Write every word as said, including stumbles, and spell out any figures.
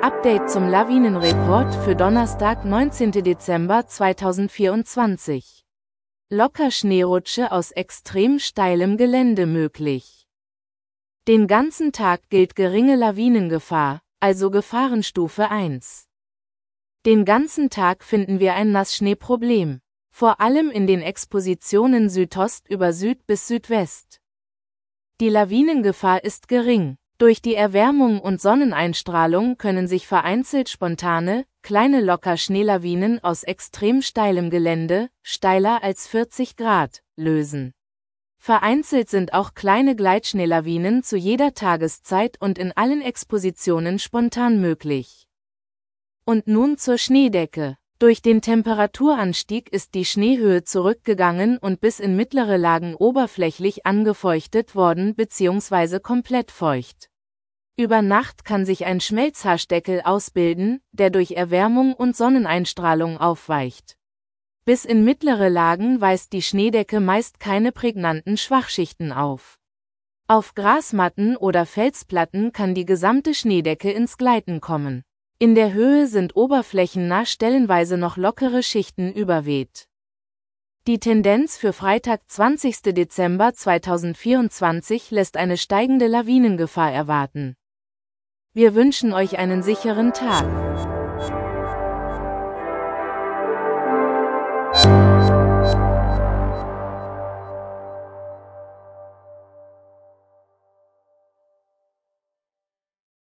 Update zum Lawinenreport für Donnerstag, neunzehnten Dezember zweitausendvierundzwanzig. Locker Schneerutsche aus extrem steilem Gelände möglich. Den ganzen Tag gilt geringe Lawinengefahr, also Gefahrenstufe eins. Den ganzen Tag finden wir ein Nassschneeproblem, vor allem in den Expositionen Südost über Süd bis Südwest. Die Lawinengefahr ist gering. Durch die Erwärmung und Sonneneinstrahlung können sich vereinzelt spontane, kleine Locker-Schneelawinen aus extrem steilem Gelände, steiler als vierzig Grad, lösen. Vereinzelt sind auch kleine Gleitschneelawinen zu jeder Tageszeit und in allen Expositionen spontan möglich. Und nun zur Schneedecke. Durch den Temperaturanstieg ist die Schneehöhe zurückgegangen und bis in mittlere Lagen oberflächlich angefeuchtet worden bzw. komplett feucht. Über Nacht kann sich ein Schmelzhaarsdeckel ausbilden, der durch Erwärmung und Sonneneinstrahlung aufweicht. Bis in mittlere Lagen weist die Schneedecke meist keine prägnanten Schwachschichten auf. Auf Grasmatten oder Felsplatten kann die gesamte Schneedecke ins Gleiten kommen. In der Höhe sind oberflächennah stellenweise noch lockere Schichten überweht. Die Tendenz für Freitag, zwanzigsten Dezember zweitausendvierundzwanzig lässt eine steigende Lawinengefahr erwarten. Wir wünschen euch einen sicheren Tag.